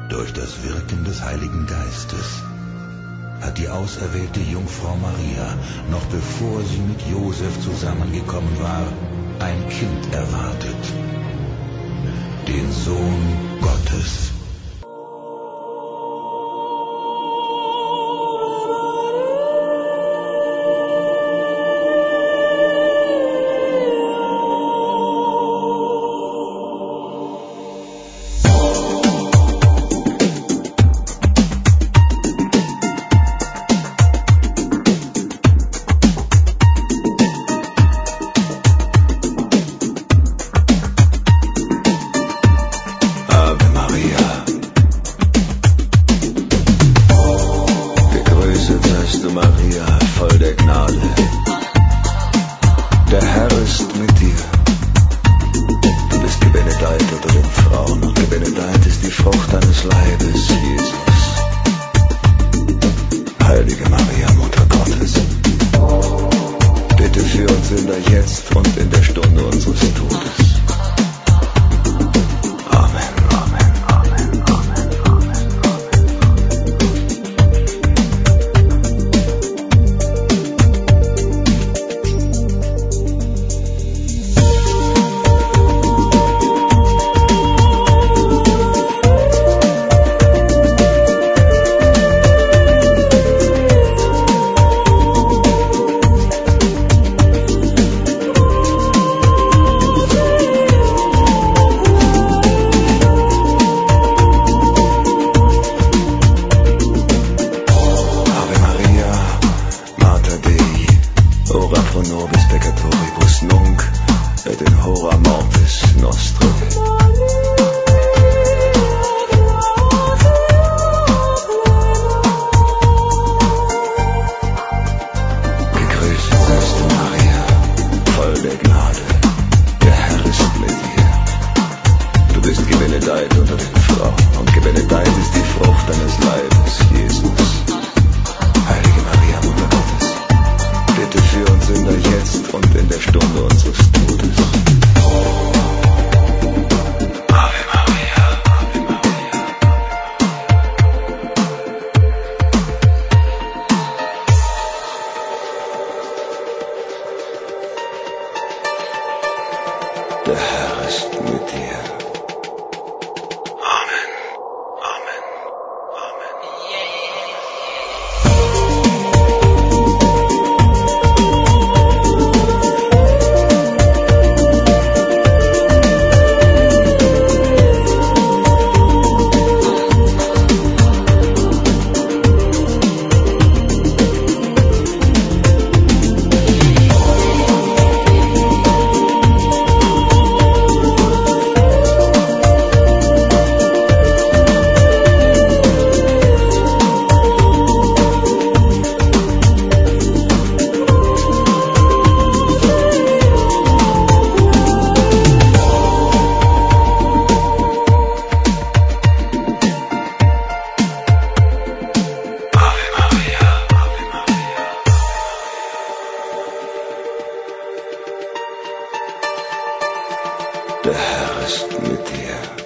Durch das Wirken des Heiligen Geistes hat die auserwählte Jungfrau Maria, noch bevor sie mit Josef zusammengekommen war, ein Kind erwartet, den Sohn Gottes. Maria, voll der Gnade. Der Herr ist mit dir. Du bist gebenedeit unter den Frauen und gebenedeit ist die Frucht deines Leibes, Jesus. Heilige Maria, Mutter Gottes, bitte für uns Sünder jetzt und in der Stunde unseres Todes. Ora pro nobis peccatoribus nunc et in hora mortis nostre. Gegrüßet seist du, Maria, voll der Gnade. Der Herr ist mit dir. Du bist gebenedeit unter den Frauen und gebenedeit ist die Frucht deines Leibes, Jesus. Heilige Maria, Mutter Gottes, bitte für uns Sünder jetzt und in der Stunde unseres Todes. Ave Maria, Ave Maria. Der Herr ist mit dir. Amen. Amen. Amen. Der Herr ist mit dir.